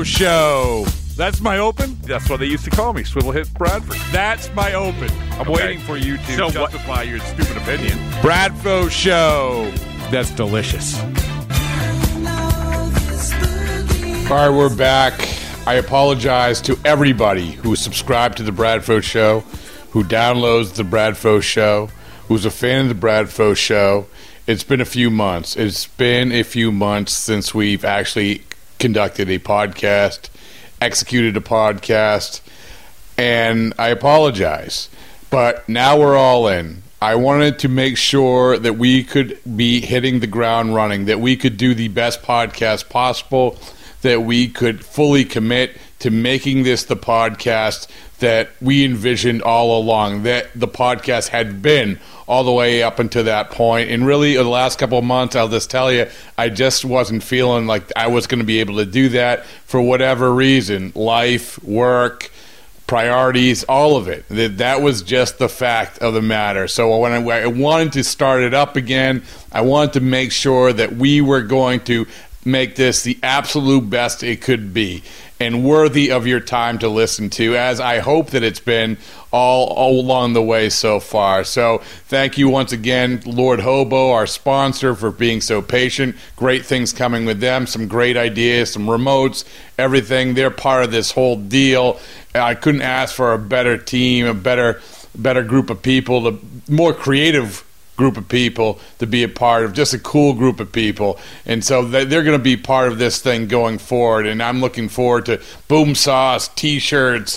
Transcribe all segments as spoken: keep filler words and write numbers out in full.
Bradfo Show. That's my open. That's what they used to call me, Swivel Hits Bradford. That's my open. I'm okay. waiting for you to so justify what? your stupid opinion. Bradfo Show. That's delicious. All right, we're back. I apologize to everybody who subscribed to the Bradfo Show, who downloads the Bradfo Show, who's a fan of the Bradfo Show. It's been a few months. It's been a few months since we've actually conducted a podcast, executed a podcast, and I apologize. But now we're all in. I wanted to make sure that we could be hitting the ground running, that we could do the best podcast possible, that we could fully commit to making this the podcast that we envisioned all along, that the podcast had been all the way up until that point. And really, in the last couple of months, I'll just tell you, I just wasn't feeling like I was going to be able to do that for whatever reason. Life, work, priorities, all of it. That that was just the fact of the matter. So when I, I wanted to start it up again, I wanted to make sure that we were going to make this the absolute best it could be and worthy of your time to listen to, as I hope that it's been all, all along the way so far. So thank you once again, Lord Hobo, our sponsor, for being so patient. Great things coming with them, some great ideas, some remotes, everything. They're part of this whole deal. I couldn't ask for a better team, a better better group of people, the more creative group of people to be a part of, just a cool group of people. And so they're going to be part of this thing going forward, and I'm looking forward to Boom Sauce, t-shirts,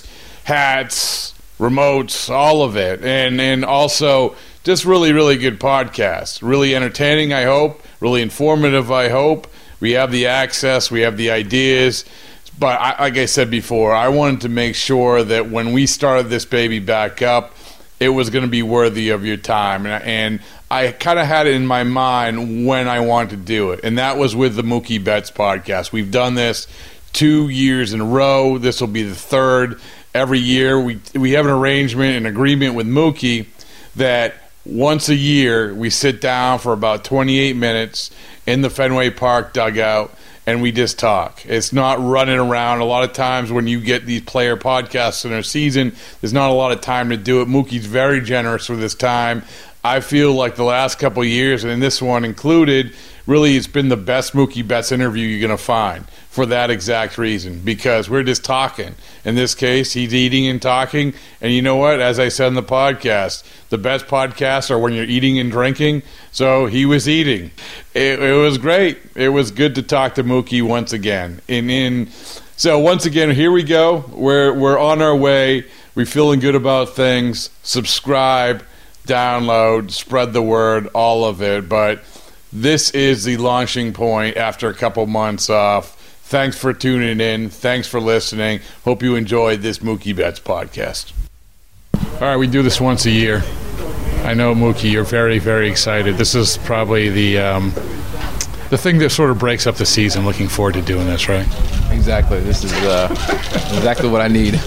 hats, remotes, all of it, and and also just really, really good podcast, really entertaining, I hope, really informative, I hope. We have the access, we have the ideas, but I, like I said before, I wanted to make sure that when we started this baby back up, it was going to be worthy of your time. And, and I kind of had it in my mind when I wanted to do it. And that was with the Mookie Betts podcast. We've done this two years in a row. This will be the third. Every year we we have an arrangement, an agreement with Mookie that once a year we sit down for about twenty-eight minutes in the Fenway Park dugout and we just talk. It's not running around. A lot of times when you get these player podcasts in a season, there's not a lot of time to do it. Mookie's very generous with his time. I feel like the last couple of years, and this one included, really it's been the best Mookie Betts interview you're going to find for that exact reason, because we're just talking. In this case, he's eating and talking, and you know what? As I said in the podcast, the best podcasts are when you're eating and drinking, so he was eating. It, it was great. It was good to talk to Mookie once again. And in so once again, here we go. We're we're on our way. We're feeling good about things. Subscribe, download, spread the word, all of it. But this is the launching point after a couple months off. Thanks for tuning in. Thanks for listening. Hope you enjoyed this Mookie Betts podcast. All right, we do this once a year. I know, Mookie, you're very, very excited. This is probably the um, the thing that sort of breaks up the season. Looking forward to doing this, right? Exactly. This is uh, exactly what I need.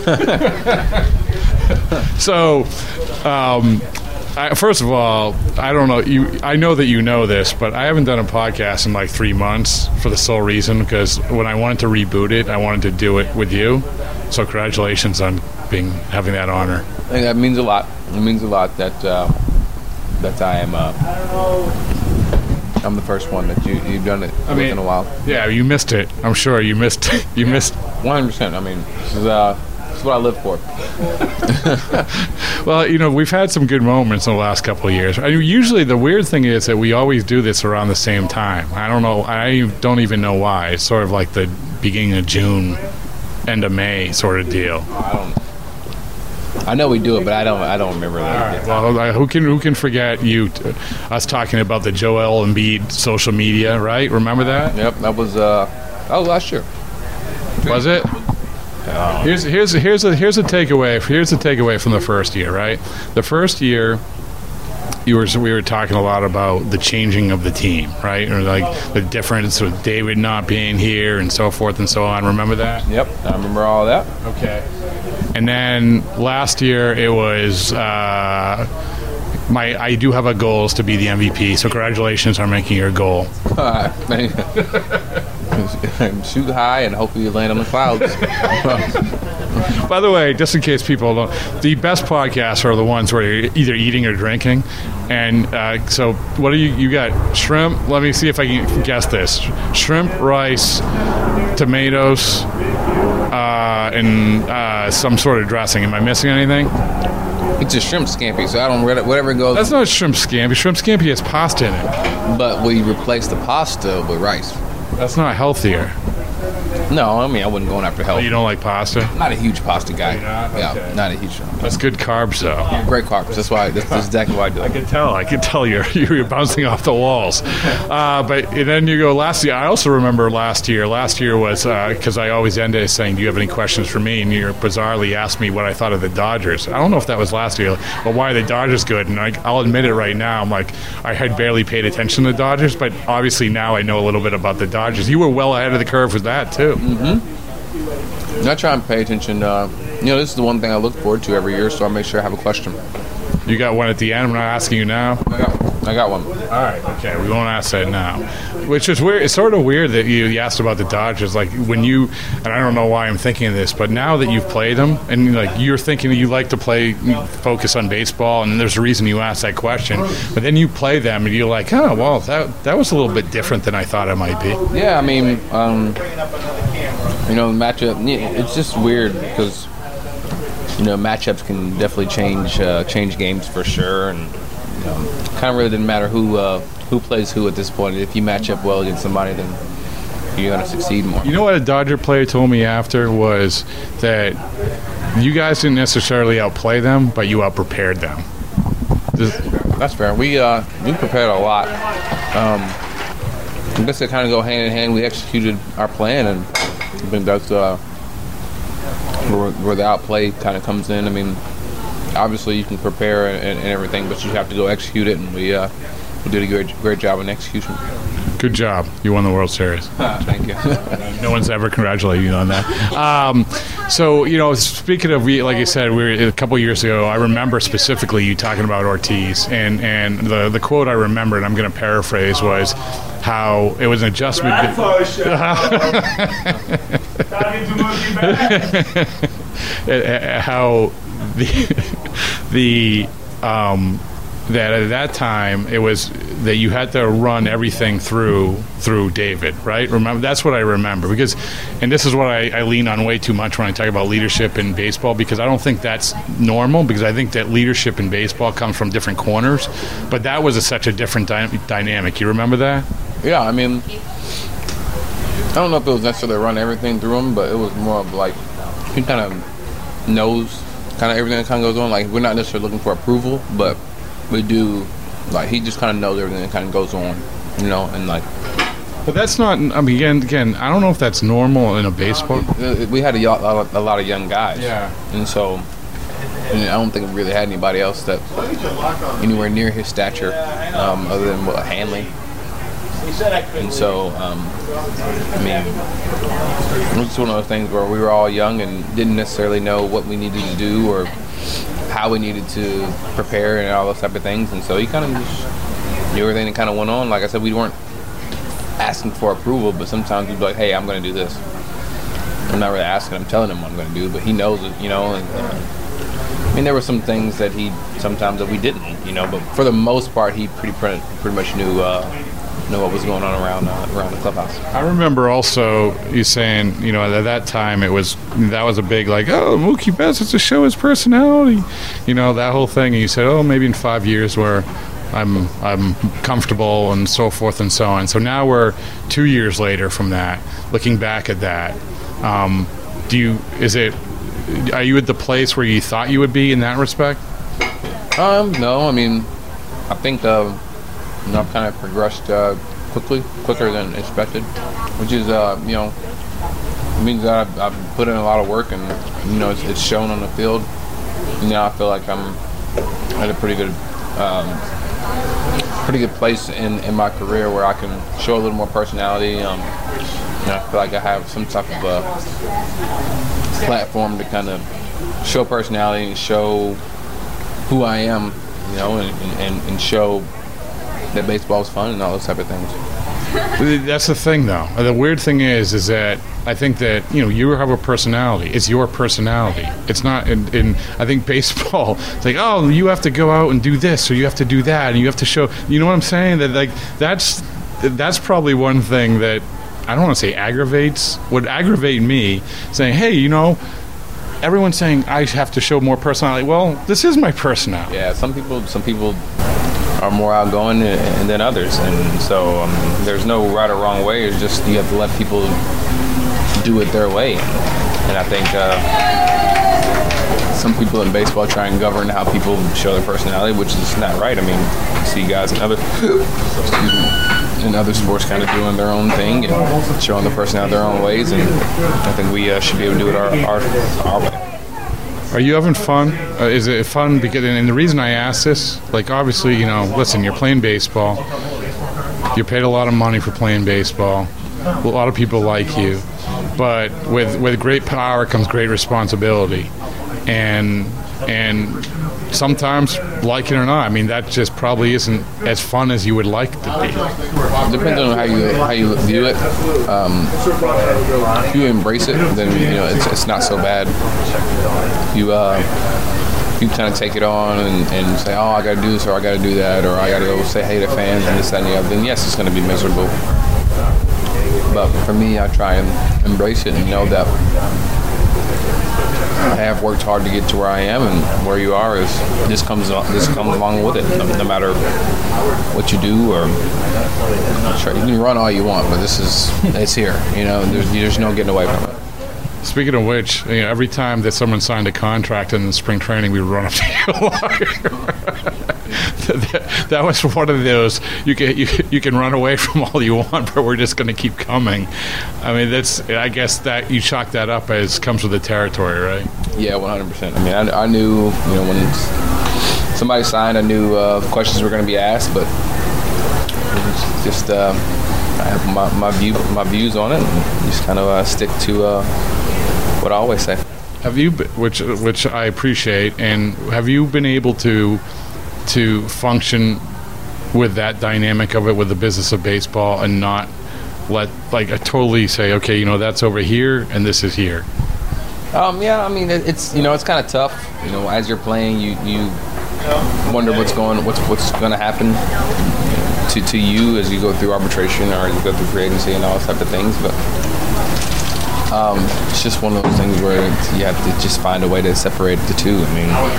So, um, I, first of all, I don't know. You, I know that you know this, but I haven't done a podcast in like three months for the sole reason because when I wanted to reboot it, I wanted to do it with you. So, congratulations on being having that honor. I think that means a lot. It means a lot that uh, that I am. Uh, I'm the first one that you you've done it I mean, in a while. Yeah, you missed it. I'm sure you missed. You yeah, missed. one hundred percent. I mean, this is uh, this is what I live for. Well, you know, we've had some good moments in the last couple of years. I mean, usually, the weird thing is that we always do this around the same time. I don't know. I don't even know why. It's sort of like the beginning of June, end of May sort of deal. I don't. I know we do it, but I don't. I don't remember that. All right. Well, who can who can forget you? T- us talking about the Joel Embiid social media, right? Remember that? Yep, that was. Uh, that was last year. Was it? Oh. Here's here's here's a here's a takeaway. Here's a takeaway from the first year, right? The first year, you were we were talking a lot about the changing of the team, right? Or like the difference with David not being here and so forth and so on. Remember that? Yep, I remember all that. Okay. And then last year it was uh, my I do have a goal is to be the M V P. So congratulations on making your goal. Thank you. Shoot high and hopefully you land on the clouds. By the way, just in case people don't, the best podcasts are the ones where you're either eating or drinking. And uh, so what do you, you got? Shrimp? Let me see if I can guess this. Shrimp, rice, tomatoes, uh, and uh, some sort of dressing. Am I missing anything? It's a shrimp scampi, so I don't, whatever goes. That's not shrimp scampi. Shrimp scampi has pasta in it. But we replace the pasta with rice. That's not healthier. No, I mean, I wasn't going after health. Oh, you don't like pasta? Not a huge pasta guy. Not? Yeah, Okay. not a huge fan. That's good carbs, though. Great carbs. That's why. That's, that's exactly why I do it. I can tell. I can tell you're you're bouncing off the walls. Uh, but and then you go last year. I also remember last year. Last year was because uh, I always ended saying, "Do you have any questions for me?" And you bizarrely asked me what I thought of the Dodgers. I don't know if that was last year. But why are the Dodgers good? And I, I'll admit it right now. I'm like I had barely paid attention to the Dodgers, but obviously now I know a little bit about the Dodgers. You were well ahead of the curve with that too. Mm-hmm. I try and pay attention. Uh, you know, this is the one thing I look forward to every year, so I make sure I have a question. You got one at the end. I'm not asking you now. I got, I got one. All right. Okay. We won't ask that now. Which is weird. It's sort of weird that you, you asked about the Dodgers. Like when you, and I don't know why I'm thinking of this, but now that you've played them, and like you're thinking that you like to play, focus on baseball, and there's a reason you asked that question. But then you play them, and you're like, oh, well, that that was a little bit different than I thought it might be. Yeah. I mean, um, you know, matchup. It's just weird because. You know, matchups can definitely change uh, change games for sure, and you know, kind of really didn't matter who uh, who plays who at this point. If you match up well against somebody, then you're going to succeed more. You know what a Dodger player told me after was that you guys didn't necessarily outplay them, but you outprepared them. This- That's fair. We uh, we prepared a lot. Um, I guess they kind of go hand in hand. We executed our plan, and I think that's. Uh, Where, where the outplay kind of comes in. I mean, obviously you can prepare and, and everything, but you have to go execute it, and we uh, we did a great great job in execution. Good job. You won the World Series. Thank you. No one's ever congratulated you on that. Um, so, you know, speaking of, we, like I said, we were, a couple of years ago, I remember specifically you talking about Ortiz, and, and the, the quote I remember, and I'm going to paraphrase, was how it was an adjustment. How the the um, that at that time it was that you had to run everything through through David, right? Remember, that's what I remember, because, and this is what I, I lean on way too much when I talk about leadership in baseball, because I don't think that's normal, because I think that leadership in baseball comes from different corners, but that was a, such a different dy- dynamic. You remember that? Yeah, I mean, I don't know if it was necessarily run everything through him, but it was more of like he kind of knows kind of everything that kind of goes on. Like, we're not necessarily looking for approval, but we do, like, he just kind of knows everything that kind of goes on, you know, and like. But that's not, I mean, again, again, I don't know if that's normal in a baseball. We had a, a lot of young guys. Yeah. And so, and I don't think we really had anybody else that anywhere near his stature, um, other than what, Hanley. And so, um, I mean, it was just one of those things where we were all young and didn't necessarily know what we needed to do or how we needed to prepare and all those type of things. And so he kind of just knew everything that kind of went on. Like I said, we weren't asking for approval, but sometimes we'd be like, hey, I'm going to do this. I'm not really asking, I'm telling him what I'm going to do, but he knows it, you know. And, uh, I mean, there were some things that he, sometimes that we didn't, you know, but for the most part, he pretty pretty, pretty much knew uh, know what was going on around uh, around the clubhouse. I remember also you saying, you know, at that time it was that was a big like, oh, Mookie Betts has to show his personality, you know, that whole thing. And you said, oh, maybe in five years where I'm I'm comfortable and so forth and so on. So now we're two years later from that. Looking back at that, um, do you is it are you at the place where you thought you would be in that respect? Um, no, I mean, I think. Uh, You know, I've kind of progressed uh, quickly, quicker than expected, which is, uh, you know, means that I've, I've put in a lot of work, and you know, it's, it's shown on the field. And now I feel like I'm at a pretty good, um, pretty good place in, in my career where I can show a little more personality. Um, and I feel like I have some type of a platform to kind of show personality and show who I am, you know, and, and, and show that baseball is fun and all those type of things. That's the thing, though. The weird thing is, is that I think that, you know, you have a personality. It's your personality. It's not in, in I think baseball, it's like, oh, you have to go out and do this, or you have to do that, and you have to show, you know what I'm saying? That, like, that's, that's probably one thing that, I don't want to say aggravates, would aggravate me, saying, hey, you know, everyone's saying I have to show more personality. Well, this is my personality. Yeah, some people, some people are more outgoing than others, and so um, there's no right or wrong way. It's just you have to let people do it their way. And I think uh, some people in baseball try and govern how people show their personality, which is not right. I mean, you see guys in other in other sports kind of doing their own thing and showing their personality their own ways, and I think we uh, should be able to do it our our, our way. Are you having fun? Uh, is it fun? Because, and the reason I ask this, like, obviously, you know, listen, you're playing baseball. You're paid a lot of money for playing baseball. A lot of people like you. But with with great power comes great responsibility. And and sometimes, like it or not, I mean, that just probably isn't as fun as you would like to be. Depends on how you how you view it. Um, if you embrace it, then you know it's it's not so bad. You uh, you kind of take it on and, and say, oh, I got to do this or I got to do that or I got to go say hey to fans and this that, and the other. Then yes, it's going to be miserable. But for me, I try and embrace it and know that I have worked hard to get to where I am, and where you are is this comes this comes along with it. No, no matter what you do, or sure, you can run all you want, but this is it's here. You know, there's there's no getting away from it. Speaking of which, you know, every time that someone signed a contract in spring training, we would run up to you. that, that was one of those you can you, you can run away from all you want, but we're just going to keep coming. I mean, that's I guess that you chalk that up as comes with the territory, right? Yeah, one hundred percent. I mean, I, I knew, you know, when somebody signed, I knew uh, questions were going to be asked, but just uh, I have my, my view my views on it, and just kind of uh, stick to uh, what I always say. Have you, which which I appreciate, and have you been able to to function with that dynamic of it, with the business of baseball, and not let like I totally say, okay, you know, that's over here and this is here? Um, yeah, I mean, it, it's you know, it's kind of tough. You know, as you're playing, you you wonder what's going what's what's going to happen to to you as you go through arbitration or as you go through free agency and all those type of things, but. Um, it's just one of those things where you have to just find a way to separate the two. I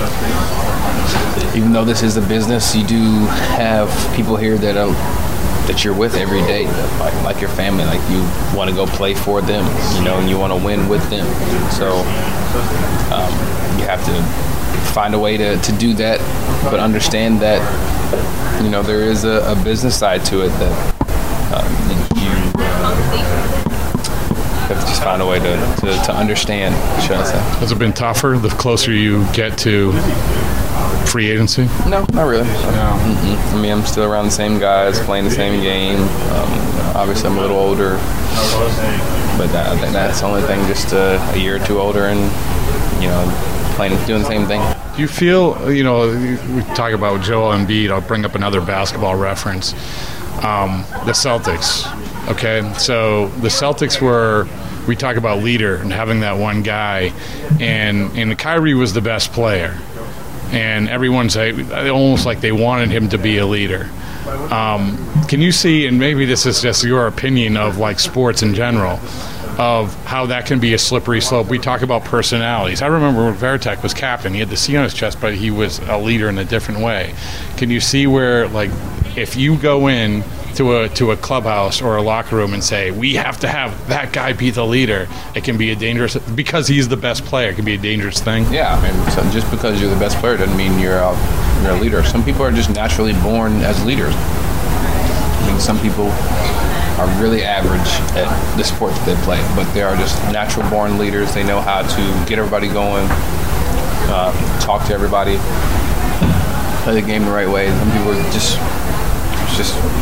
mean, even though this is a business, you do have people here that are, that you're with every day, like, like your family. Like you want to go play for them, you know, and you want to win with them. So um, you have to find a way to, to do that, but understand that, you know, there is a, a business side to it that um, you. Uh, have to just find a way to, to, to understand, should I say. Has it been tougher the closer you get to free agency? No, not really. No. Mm-mm. I mean, I'm still around the same guys, playing the same game. Um, obviously, I'm a little older, but that, I think that's the only thing, just a, a year or two older and, you know, playing, doing the same thing. Do you feel, you know, we talk about Joel Embiid, I'll bring up another basketball reference, um, the Celtics. Okay, so the Celtics were, we talk about leader and having that one guy, and and Kyrie was the best player, and everyone's almost like they wanted him to be a leader. Um, can you see, and maybe this is just your opinion of like sports in general, of how that can be a slippery slope? We talk about personalities. I remember when Veritek was captain, he had the C on his chest, but he was a leader in a different way. Can you see where, like, if you go in to a to a clubhouse or a locker room and say, we have to have that guy be the leader, it can be a dangerous, because he's the best player, it can be a dangerous thing? Yeah, I mean, so just because you're the best player doesn't mean you're a, you're a leader. Some people are just naturally born as leaders. I mean, some people are really average at the sport that they play, but they are just natural born leaders. They know how to get everybody going, uh, talk to everybody, play the game the right way. Some people are just just how it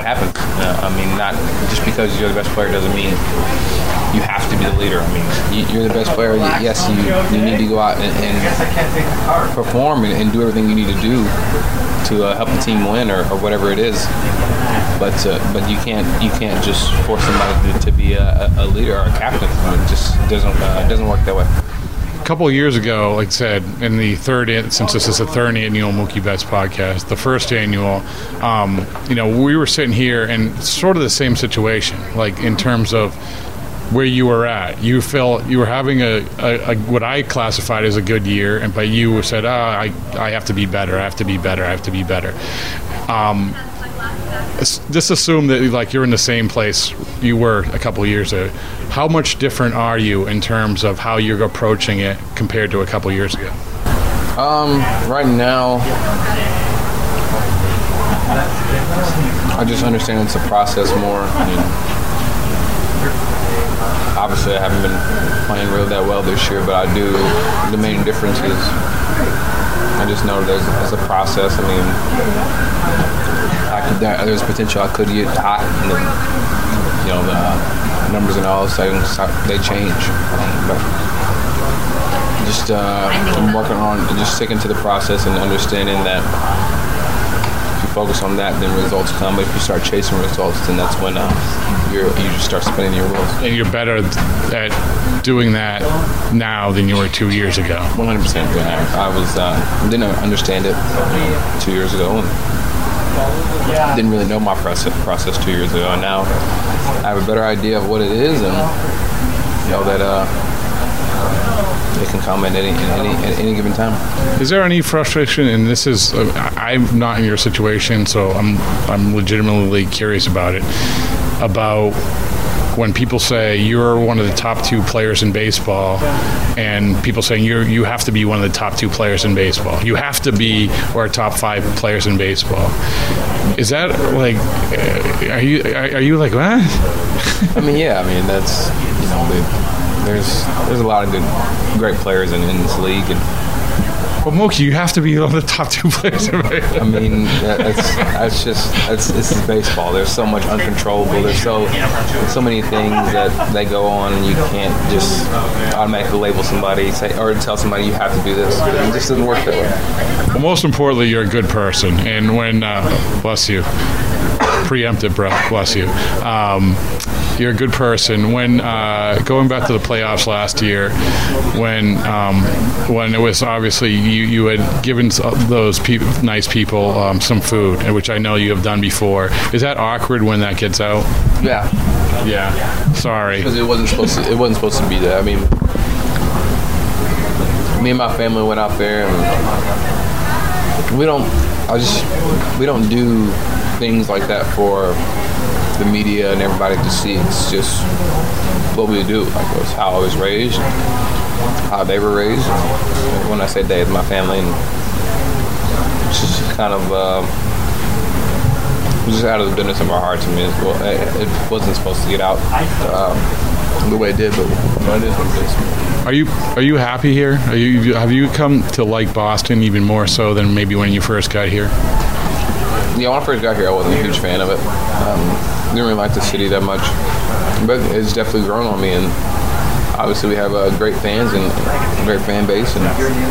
happens. Uh, I mean, not just because you're the best player doesn't mean you have to be the leader. I mean, you, you're the best player. Yes, you, you need to go out and, and perform and, and do everything you need to do to uh, help the team win or, or whatever it is. But uh, but you can't you can't just force somebody to, to be a, a leader or a captain. I mean, it just doesn't uh, it doesn't work that way. A couple of years ago, like I said, in the third, since this is the third annual Mookie Betts podcast, the first annual, um, you know, we were sitting here and sort of the same situation, like in terms of where you were at. You felt you were having a, a, a what I classified as a good year, and but you said, oh, I I have to be better, I have to be better, I have to be better. Um, just assume that like you're in the same place you were a couple of years ago. How much different are you in terms of how you're approaching it compared to a couple of years ago? Um, right now, I just understand it's a process more. I mean, obviously, I haven't been playing really that well this year, but I do. The main difference is I just know there's, there's a process. I mean, I could, there, there's potential I could get hot, and then, you know, the numbers and all of a sudden they change. But just uh, I'm working on just sticking to the process and understanding that if you focus on that, then results come. But if you start chasing results, then that's when uh, you're, you just start spinning your wheels. And you're better at doing that now than you were two years ago. one hundred percent. Yeah. I was uh, didn't understand it two years ago. And didn't really know my process, process two years ago, and now I have a better idea of what it is, and you know that uh, it can come at any, at any at any given time. Is there any frustration? And this is, uh, I'm not in your situation, so I'm I'm legitimately curious about it. About when people say you're one of the top two players in baseball, and people saying you you have to be one of the top two players in baseball. You have to be or top five players in baseball. Is that like? Are you are you like what? I mean, yeah. I mean, that's you know, there's there's a lot of good, great players in, in this league, and. Well, Mookie, you have to be one of the top two players in baseball. I mean, that's that's just that's this is baseball. There's so much uncontrollable. There's so so many things that they go on, and you can't just automatically label somebody, say, or tell somebody you have to do this. It just doesn't work that way. Well, most importantly, you're a good person, and when uh, bless you, preempted, bro, bless you. Um, You're a good person. When uh, going back to the playoffs last year, when um, when it was obviously you, you had given those pe- nice people um, some food, which I know you have done before. Is that awkward when that gets out? Yeah. Yeah. Sorry. Because it wasn't supposed to. It wasn't supposed to be that. I mean, me and my family went out there, and we don't. I just we don't do things like that for the media and everybody to see. It's just what we do. Like, it's how I was raised, how they were raised. When I say they, it's my family, and it's just kind of uh, just out of the goodness of our hearts. I mean, well, it wasn't supposed to get out uh, the way it did, but it is what it is. Are you are you happy here? Are you have you come to like Boston even more so than maybe when you first got here? Yeah, when I first got here, I wasn't a huge fan of it. Um, didn't really like the city that much, but it's definitely grown on me. And obviously, we have uh, great fans and a great fan base, and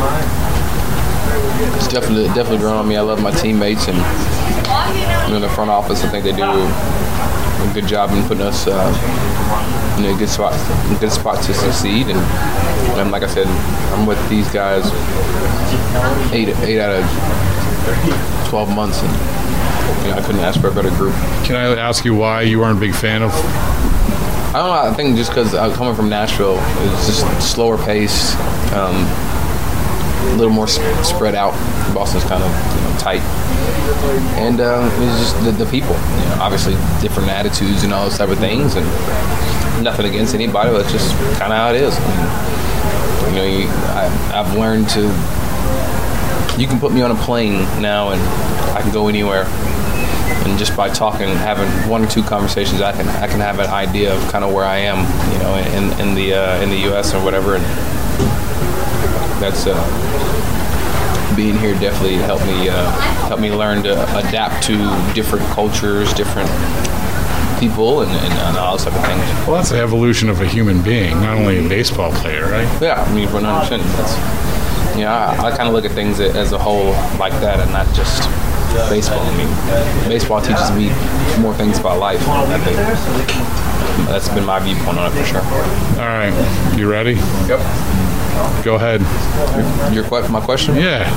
it's definitely definitely grown on me. I love my teammates, and in the front office, I think they do a good job in putting us uh, in a good spot, a good spot to succeed. And, and like I said, I'm with these guys eight eight out of twelve months, and you know, I couldn't ask for a better group. Can I ask you why you weren't a big fan of? I don't know. I think just because I'm coming from Nashville, it's just slower pace, um, a little more sp- spread out. Boston's kind of you know, tight, and uh, it's just the, the people. You know, obviously, different attitudes and all those type of things, and nothing against anybody, but it's just kind of how it is. I mean, you know, you, I, I've learned to. You can put me on a plane now, and I can go anywhere. And just by talking, having one or two conversations, I can I can have an idea of kind of where I am, you know, in in the uh, in the U S or whatever. And that's uh, being here definitely helped me uh, helped me learn to adapt to different cultures, different people, and, and, and all those type of things. Well, that's the evolution of a human being, not only a baseball player, right? Yeah, I mean, one hundred percent. That's, you know, I, I kind of look at things as a whole like that, and not just baseball. I mean, baseball teaches me more things about life. I think that's been my viewpoint on it for sure. All right, you ready? Yep. Go ahead. Your, your my question? Yeah.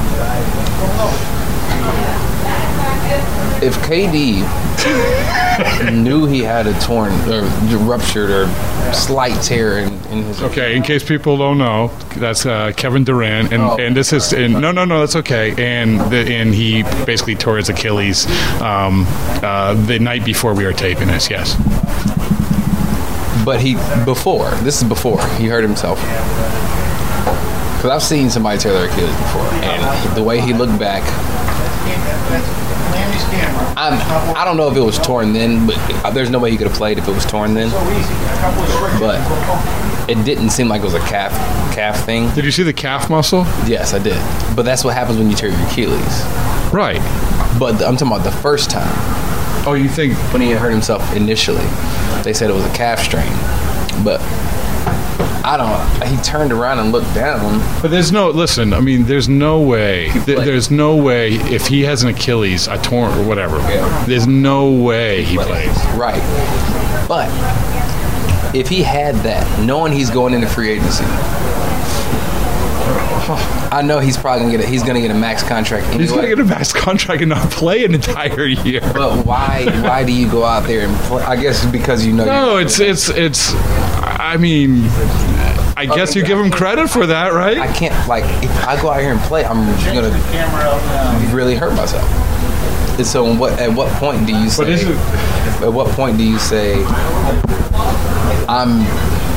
If K D knew he had a torn or ruptured or slight tear in, in his... Okay, in case people don't know, that's uh, Kevin Durant, and, oh. and this is... And, no, no, no, that's okay. And the, and he basically tore his Achilles um, uh, the night before we were taping this, yes. But he... Before. This is before. He hurt himself. Because I've seen somebody tear their Achilles before, and the way he looked back... I'm, I don't know if it was torn then, but there's no way he could have played if it was torn then. But it didn't seem like it was a calf calf thing. Did you see the calf muscle? Yes, I did. But that's what happens when you tear your Achilles. Right. But I'm talking about the first time. Oh, you think... When he hurt himself initially, they said it was a calf strain. But... I don't. He turned around and looked down. But there's no. Listen, I mean, there's no way. Th- there's no way if he has an Achilles, a torn or whatever. Yeah. There's no way he plays. Right. But if he had that, knowing he's going into free agency, I know he's probably gonna get a, he's gonna get a max contract anyway. He's gonna get a max contract and not play an entire year. But why? Why do you go out there and play? I guess because you know. No, it's it's it's. I mean, I guess you give him credit for that, right? I can't, like, if I go out here and play, I'm going to really hurt myself. And so what, at what point do you say, but is it, at what point do you say, I'm,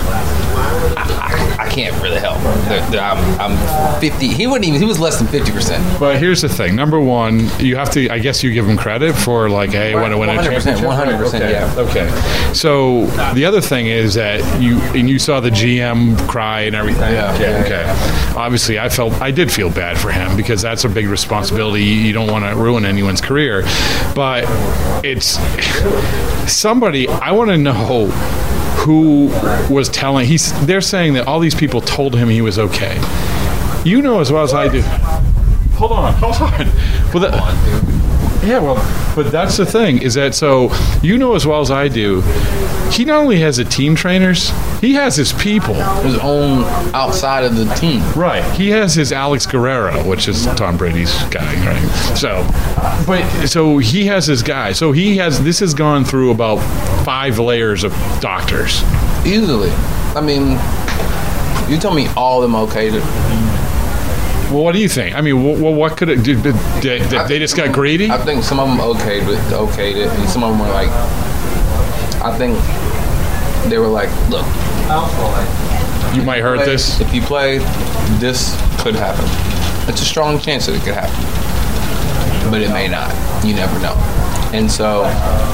I, I can't really help. That, that I'm, I'm fifty. He wouldn't even. He was less than fifty percent. But here's the thing. Number one, you have to. I guess you give him credit for like, hey, want to win a championship. One hundred percent. Yeah. Okay. So the other thing is that you and you saw the G M cry and everything. Yeah. Okay. yeah, okay. yeah. Obviously, I felt. I did feel bad for him because that's a big responsibility. You don't want to ruin anyone's career, but it's somebody. I want to know who was telling. He's. They're saying that all these people told him he was okay. You know as well as I do. Hold on, hold on. Well, that, yeah, well, but that's the thing is that so you know as well as I do. He not only has the team trainers, he has his people. His own outside of the team. Right. He has his Alex Guerrero, which is Tom Brady's guy, right? So, but so he has his guy. So he has. This has gone through about five layers of doctors. Easily. I mean, you tell me all of them okayed it. Well, what do you think? I mean, well, what could it? Did, did, did they just got greedy? I think some of them okayed, but okayed it, and some of them were like. I think they were like, look, you might hurt play, this. If you play, this could happen. It's a strong chance that it could happen, but it may not. You never know. And so,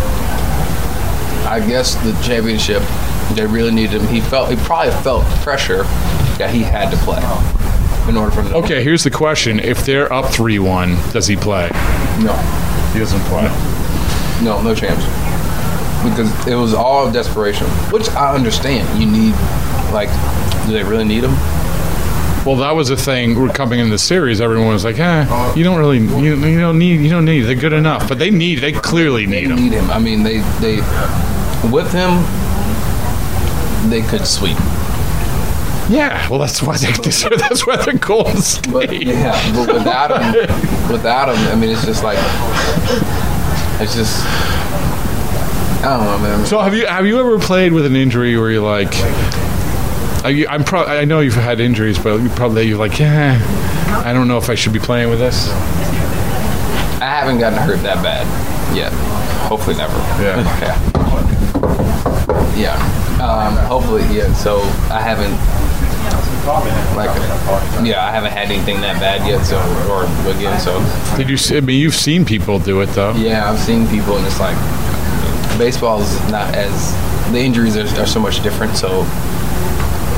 I guess the championship, they really needed him. He felt, he probably felt pressure that he had to play in order for him to Okay, win. here's the question: if they're up three one, does he play? No, he doesn't play. No, no chance. Because it was all desperation, which I understand. You need, like, do they really need him? Well, that was the thing. We're coming in the series. Everyone was like, "Ah, you don't really, you, you don't need, you don't need. They're good enough." But they need, they clearly need They him. need him. I mean, they, they, with him, they could sweep. Yeah, well, that's why they, that's why they're Golden State. But yeah, but without him, without him, I mean, it's just like, it's just. I don't know, man. So have you have you ever played with an injury where you're like, are you, I'm pro- I know you've had injuries, but you probably you're like, yeah, I don't know if I should be playing with this. I haven't gotten hurt that bad yet. Hopefully never. Yeah. yeah. Yeah. Um, hopefully, yeah. So I haven't, like, yeah, I haven't had anything that bad yet. So, or again, so. Did you? See, I mean, you've seen people do it though. Yeah, I've seen people, and it's like. Baseball is not as the injuries are, are so much different, so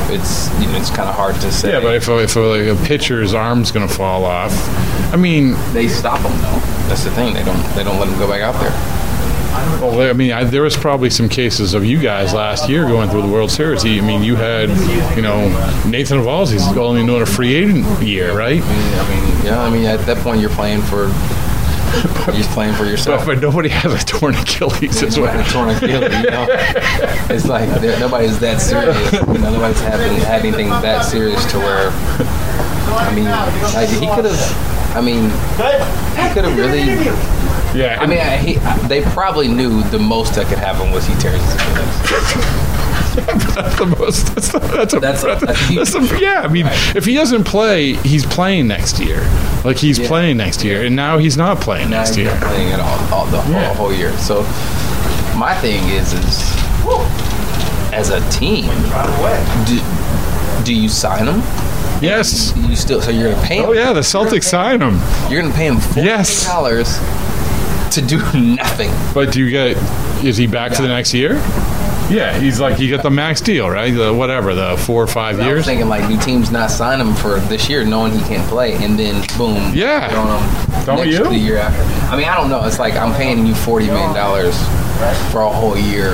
it's you know it's kind of hard to say. Yeah, but if if like a pitcher's arm's going to fall off, I mean, they stop him though. That's the thing. They don't they don't let him go back out there. Well, I mean, I, there was probably some cases of you guys last year going through the World Series. I mean, you had, you know, Nathan Eovaldi's only doing a free agent year, right? I mean, I mean, yeah. I mean, at that point, you're playing for you're playing for yourself. But, but nobody has a torn Achilles as well. A torn Achilles, you know. It's like nobody's that serious. You know, nobody's having had anything that serious to where. I mean, like he could have. I mean, he could have really. Yeah, I mean, I, he, they probably knew the most that could happen was he tears his Achilles. That's the most. That's, the, that's a. That's, a, that's, a, that's a, yeah, I mean, right. If he doesn't play, he's playing next year. Like he's yeah. playing next year, and now he's not playing now next he's year. Not playing at all, all the yeah. whole, whole year. So my thing is, is as a team, do, do you sign him? Yes. You still so you're gonna pay him? Oh yeah, the Celtics sign him. You're gonna pay him four million dollars yes. to do nothing. But do you get? Is he back yeah. to the next year? Yeah, he's like you get the max deal, right? The whatever, the four or five so years. I was thinking like, do teams not sign him for this year, knowing he can't play, and then boom, yeah, put on him don't next you? The year after. I mean, I don't know. It's like I'm paying you forty million dollars for a whole year.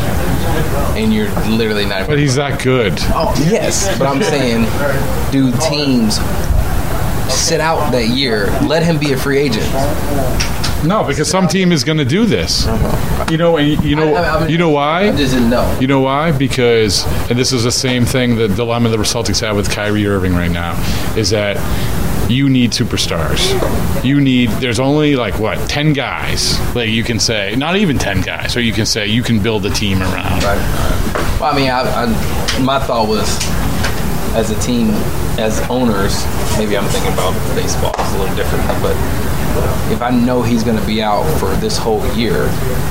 And you're literally not. But he's that good. Oh yes, but I'm saying, do teams sit out that year? Let him be a free agent. No, because some team is going to do this. You know, and you know, I, I mean, you know why? I just didn't know. You know why? Because, and this is the same thing, the dilemma the Celtics have with Kyrie Irving right now, is that you need superstars. You need, there's only like, what, ten guys that you can say, not even ten guys, so you can say you can build a team around. Right. Well, I mean, I, I, my thought was, as a team, as owners, maybe I'm thinking about baseball, it's a little different, but if I know he's going to be out for this whole year,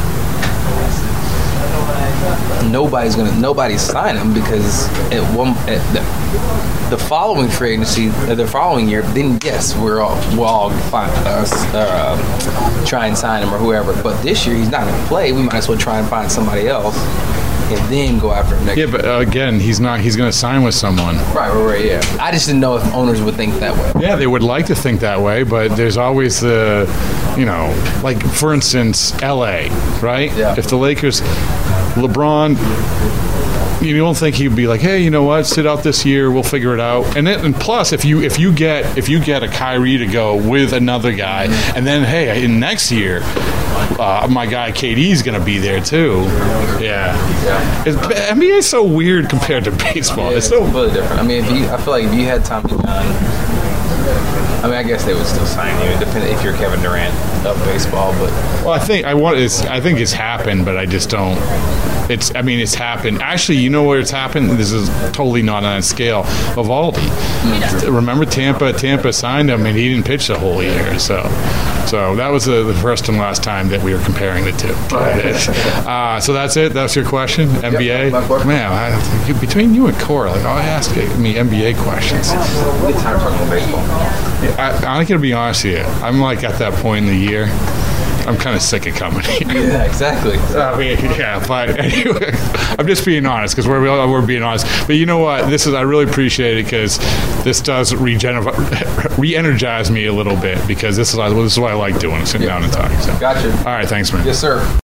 nobody's going to nobody's sign him because at one at the, the following free agency, the following year, then yes, we're all we'll all find us uh, try and sign him or whoever. But this year he's not going to play. We might as well try and find somebody else. And then go after him next yeah, but uh, again, he's not. He's going to sign with someone. Right, right, right. Yeah. I just didn't know if owners would think that way. Yeah, they would like to think that way, but there's always the, you know, like for instance, L A, right? Yeah. If the Lakers, LeBron, you don't think he'd be like, hey, you know what? Sit out this year. We'll figure it out. And then, and plus, if you if you get if you get a Kyrie to go with another guy, mm-hmm. and then hey, in next year. Uh, my guy K D's going to be there too. Yeah, yeah. It's, N B A is so weird compared to baseball. Yeah, it's so completely different. I mean, if you, I feel like if you had Tommy John, I mean, I guess they would still sign you, depending if you're Kevin Durant of baseball. But well, I think I want. It's, I think it's happened, but I just don't. It's. I mean, it's happened. Actually, you know where it's happened? This is totally not on a scale. Eovaldi. Mm-hmm. Remember Tampa? Tampa signed him, and he didn't pitch the whole year. So, so that was the, the first and last time that we were comparing the two. Uh, so that's it. That's your question. N B A. Yep, man, I, between you and Cora, like, I'll ask me N B A questions. We get time talking baseball. I, I'm gonna be honest with you. I'm like at that point in the year. I'm kind of sick of coming here. Yeah, exactly. I mean, yeah, but anyway, I'm just being honest because we're we're being honest. But you know what? This is I really appreciate it because this does regener- re-energize me a little bit because this is this is what I like doing, sitting yeah. down and talking. So. Gotcha. All right, thanks, man. Yes, sir.